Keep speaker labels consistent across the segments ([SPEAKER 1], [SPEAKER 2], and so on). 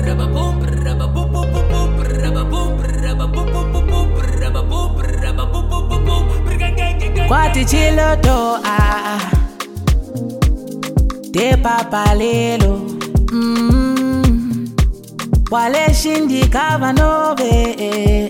[SPEAKER 1] Kwati chiloto de papa lelo wale shindi kava nove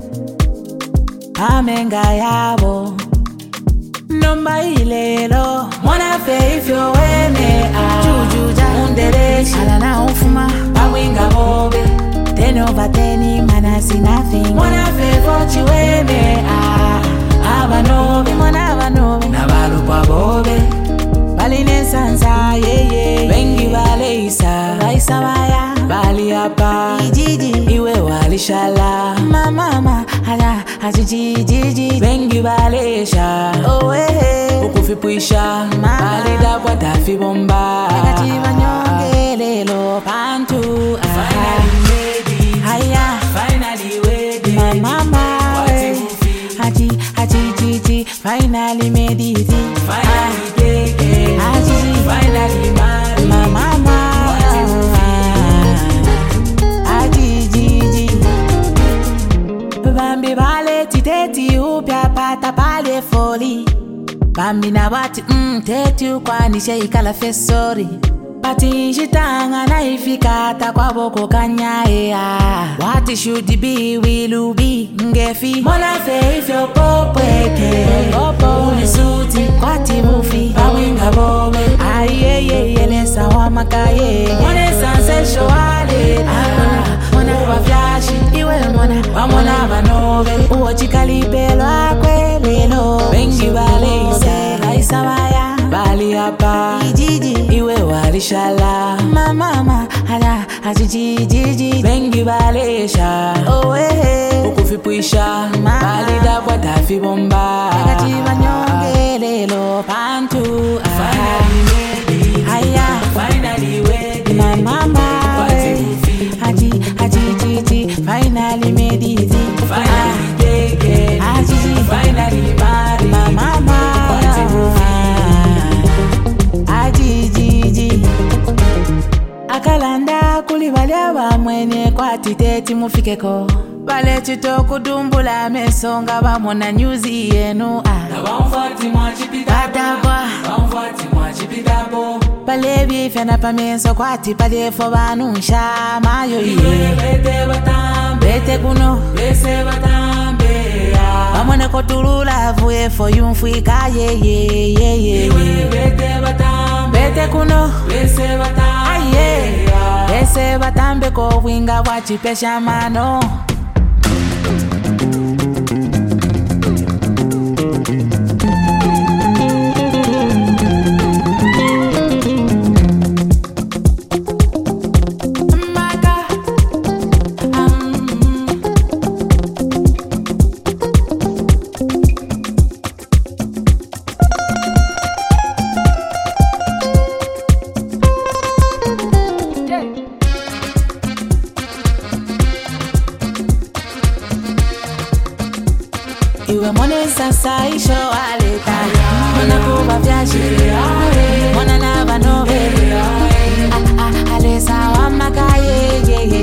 [SPEAKER 1] amenga yabo nomba ilelo mwana fe ifyo wene jujuja undereshi ala na ufuma bawinga bobe ten over ten manasi nothing mwana fe fochi wene abanobe mwana abanobe nabalupa bobe baline sansa yeye wengi bale isa baya bali hapa ijiji iwe walishala mama hala ajiji wengi balesha ukufipuisha bali dabwa tafi bomba akati banyonge lelo pantu finally ready mama Haji finally made it. Finally taken. Finally married. Mama. Haji. Bambi vale titeti upya pata pale foli. Bambi na wati teti ukwanishe ikala fesori. Pati shitanga na ifikata kwa boko kanyae What should be will be ngefi Mona fe ifyo popweke Ulisuti kwa timufi Bawinga bobe Ayeye lesa wa makaye Mone sansesho wale Mona kwa flashi iwe mona Wamona banove Uo chikalipelo akwelelo Bengi bale isela isabaya Bali hapa ijiji iwe walishala mama hala ajiji bengi balesha ukufipuisha bali dabwa tafi bomba akati banyonge lelo pantu finally ready mama ajiji finally made it finally taken ajiji finally married mama akalanda kulibalya bamwene kwatiteti mufikeko bale chito kudumbula mesonga bamona nyuzi yenu bale bifena pamenso kwati palefo banusha mayo bete kuno bamone kotulula vuye fo yumfika ye bete kuno Ese batambe ko winga wachipesha mano Iwe mone sasa isho aleta Mona kuba vyashi Mona naba nove Alesa wa makaye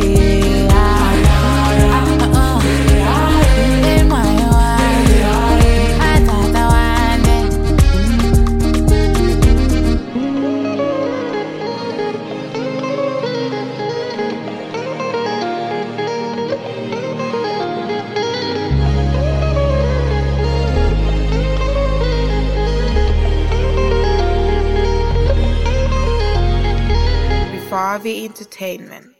[SPEAKER 1] Atata wane
[SPEAKER 2] Farvi Entertainment.